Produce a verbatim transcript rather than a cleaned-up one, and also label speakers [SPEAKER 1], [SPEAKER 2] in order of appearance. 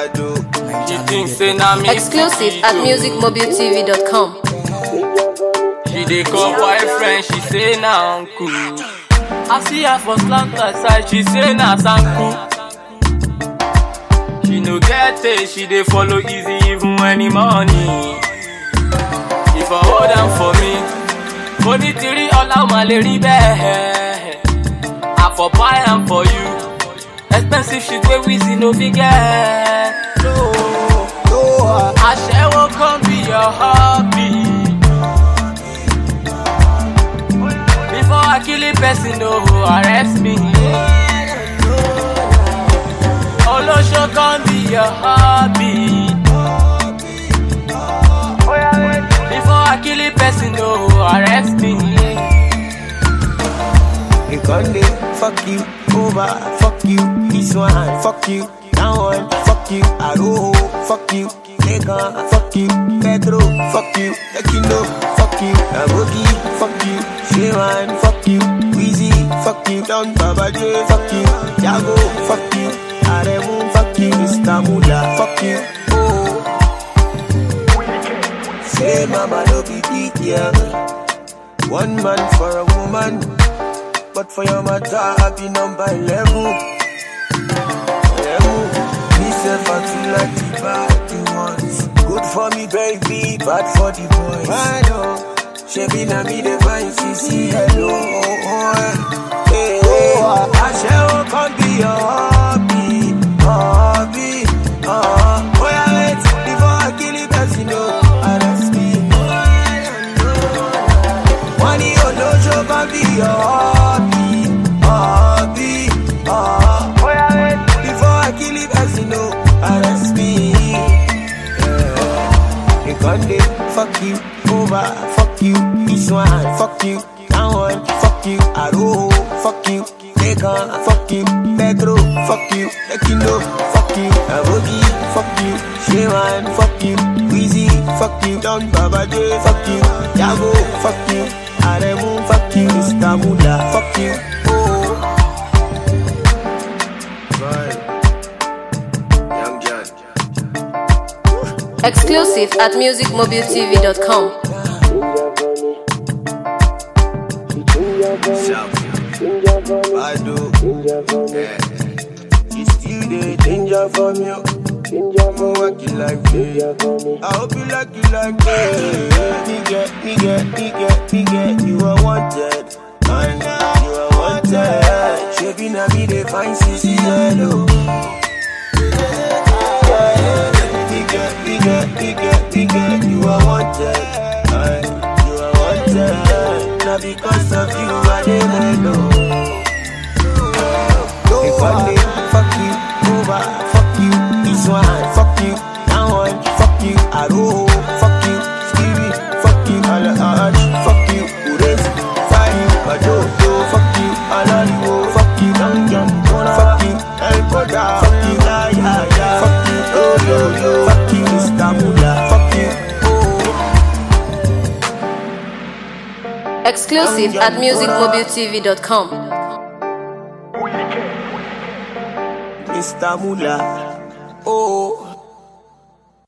[SPEAKER 1] She thinks say na me.
[SPEAKER 2] Exclusive at music mobile t v dot com.
[SPEAKER 1] She dey call boyfriend, she say na uncle. I see her for slanter side, she say na sanku. She no get it, she dey follow easy even when the money. If I hold am for me, money three all out my lady bad. I for buy am for you. Expensive shit wey we see no fit get. No, no, I shall won't come be your hobby. Before I kill a person, no, arrest me. Olosho can be your hobby. Before I kill a person, no, arrest me.
[SPEAKER 3] You Conde, fuck you, over, fuck you, this one, fuck you, that one, fuck you, Aroho, fuck you, Legon, fuck you, Pedro, fuck you, Ekino, fuck you, Abogi, fuck you, Shewan, fuck you, Weezy, fuck you, Don Baba J, fuck you, Jago, fuck you, Aremu, fuck you, Mister Mula, fuck you, oh. Say mama no be big girl, one man for a woman. But for your matter, I be number eleven. eleven. Me self I feel like the bad you want. Good for me, baby, bad for the boys. I know. She be na me the vine, she see hello. Hey, hey. I shall come be your hobby, hobby. Uh, oh yeah, wait before I kill it, as you know. Arrest me. Money or no show can be your hobby. Hobby, uh, oh yeah, wait before I kill it, as you know, arrest me. Yeah. You Conde, fuck you, over, fuck you, this one, fuck you, that one, fuck you, Aroho, fuck you, Legon, fuck you, Pedro, fuck you, Ekino, fuck you, Abogi, fuck you, Shewan, fuck you, Weezy, fuck you, Don Baba J, fuck you, Jago, fuck you, Aremu, fuck you, Mister Mula, fuck you.
[SPEAKER 2] Exclusive at music mobile t v dot com.
[SPEAKER 3] I do. Yeah. You still the danger from you. I'm working like me. I hope you like you like me. Nigga, nigga, nigga, nigga, you are wanted. And you are wanted. Shaping a me the fine C C L. Nigga, nigga, nigga, nigga, you are wanted. Aye, you are wanted. Now because of you, I didn't know. If I did, fuck you, over, fuck you, this one, fuck you, that one, fuck you, Aroho, fuck you, Stevie, fuck you, Alaj, fuck you, Urezi, fuck you, Adodo, fuck you, Alaliwo, fuck you, Dangan, fuck you, El Koda, fuck you, yeah, yeah, yeah, fuck you, yo, yo, yo, fuck you, Mister Mula, fuck you, oh.
[SPEAKER 2] Exclusive at music mobile t v dot com.
[SPEAKER 3] Mister Mula, oh.